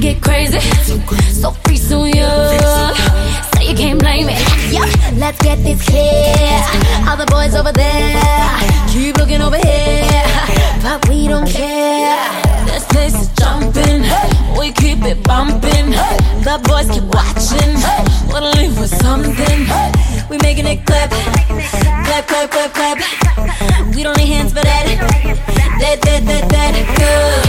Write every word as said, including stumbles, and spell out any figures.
get crazy, so free, so young. Say you can't blame me. Yeah, let's get this clear. All the boys over there keep looking over here, but we don't care. This place is jumping, we keep it bumping. The boys keep watching, wanna leave with something. We making it clap, clap, clap, clap, clap.